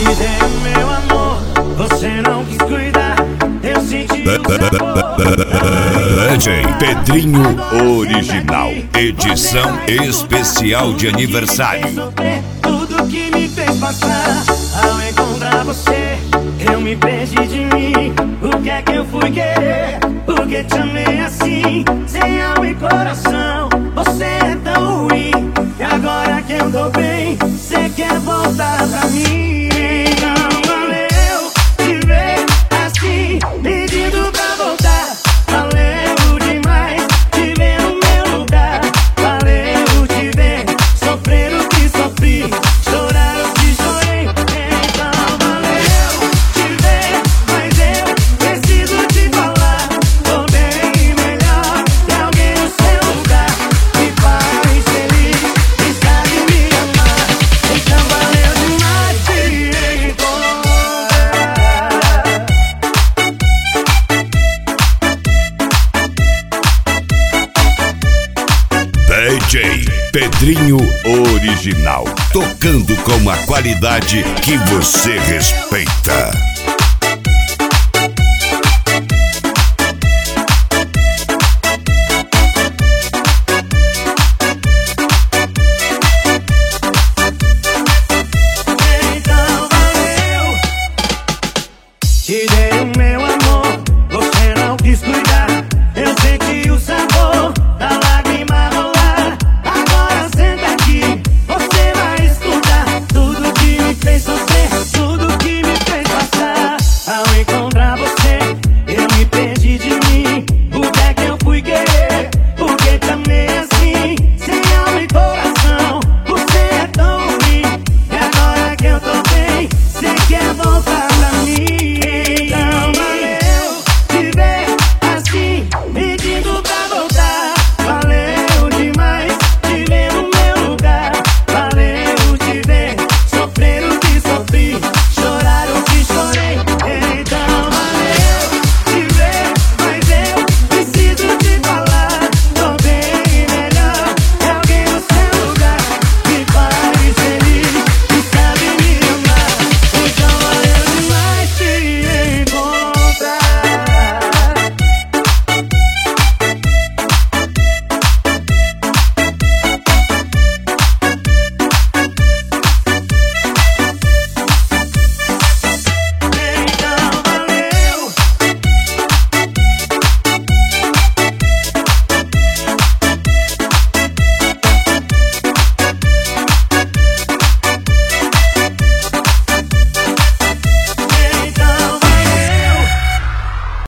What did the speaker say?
Te dei o meu amor, você não quis cuidar. Eu senti o sabor. DJ Pedrinho Original, edição especial de aniversário. Tudo que me fez passar, ao encontrar você, eu me perdi de mim. O que é que eu fui querer? Porque te amei assim, sem alma e coração. Você é tão ruim, e agora que eu tô bem, você quer voltar pra mim. Não valeu te ver assim, pedindo pra voltar. Valeu demais te ver no meu lugar. Valeu te ver sofrer o que sofri, chorar o que chorei. Então valeu te ver, mas eu preciso te falar. Tô bem melhor, tem alguém no seu lugar. Me faz feliz, e sabe me amar. Então valeu demais te encontrar. DJ Pedrinho Original, tocando com a qualidade que você respeita.